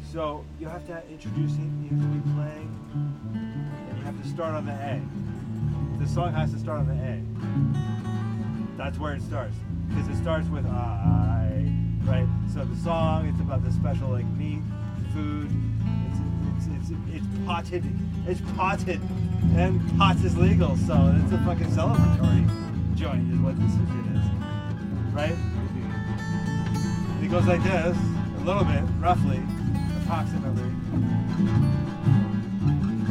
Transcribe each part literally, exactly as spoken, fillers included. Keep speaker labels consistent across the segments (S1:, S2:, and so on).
S1: So you have to introduce it, you have to be playing, and you have to start on the A. The song has to start on the A. That's where it starts. Because it starts with I, right? So the song, it's about the special like meat, food, it's it's it's it's potted, it's potted, and pots is legal, so it's a fucking celebratory joint is what this shit is. Right? And it goes like this, a little bit, roughly. Approximately. I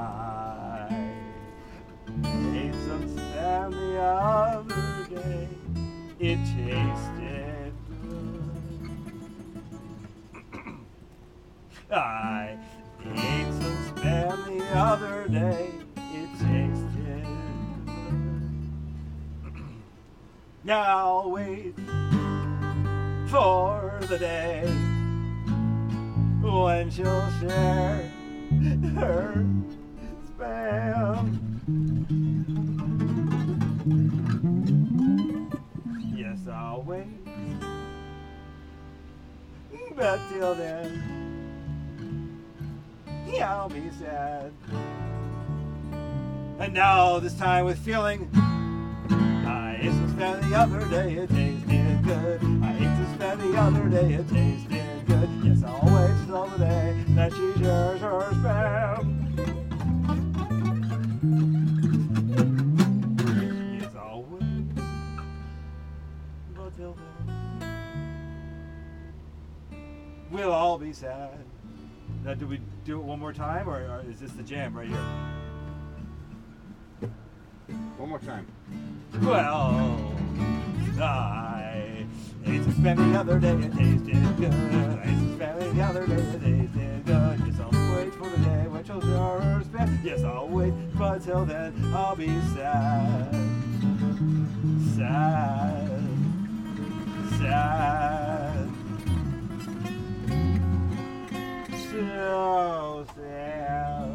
S1: ate some spam the other day. It tasted good. I ate some spam the other day. It tasted good. Now I'll wait for the day when she'll share her spam. Yes, I'll wait, but till then, yeah, I'll be sad. And now, this time with feeling, I ate some spam the other day, it tasted good. I ate some spam the other day, it tasted good. Yes, I'll wait till the day that she shares her spam. Yes, I'll wait, but till then, we'll all be sad. Now, do we do it one more time, or, or is this the jam right here?
S2: One more time.
S1: Well, I ate some spam the other day, it tasted good. I ate some spam the other day, it tasted good. Yes, I'll wait for the day when she'll share her spam. Yes, I'll wait, but till then, I'll be sad. Sad. Sad. So sad.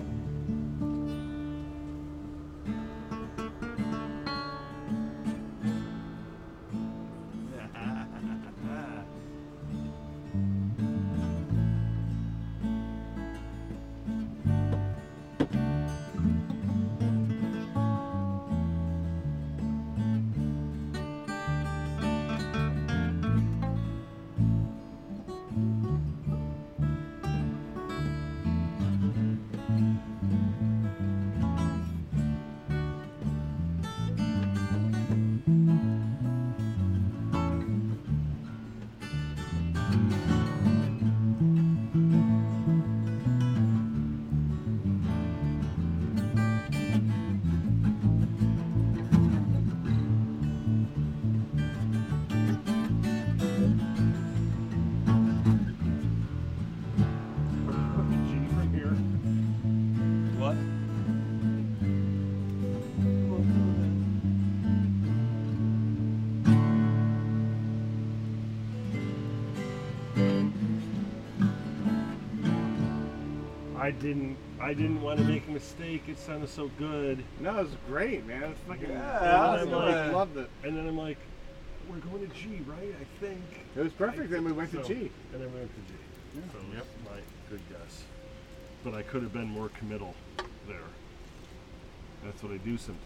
S3: I didn't I didn't want to make a mistake. It sounded so good.
S2: No, it was great, man. It's fucking
S1: Yeah,
S2: awesome.
S3: I
S2: I loved it.
S3: And then I'm like, we're going to G, right? I think.
S2: It was perfect.
S3: I
S2: Then we
S3: think
S2: went to
S3: so.
S2: G.
S3: And then we went to G.
S2: Yeah.
S3: So
S2: Yep.
S3: that's my good guess. But I could have been more committal there. That's what I do sometimes.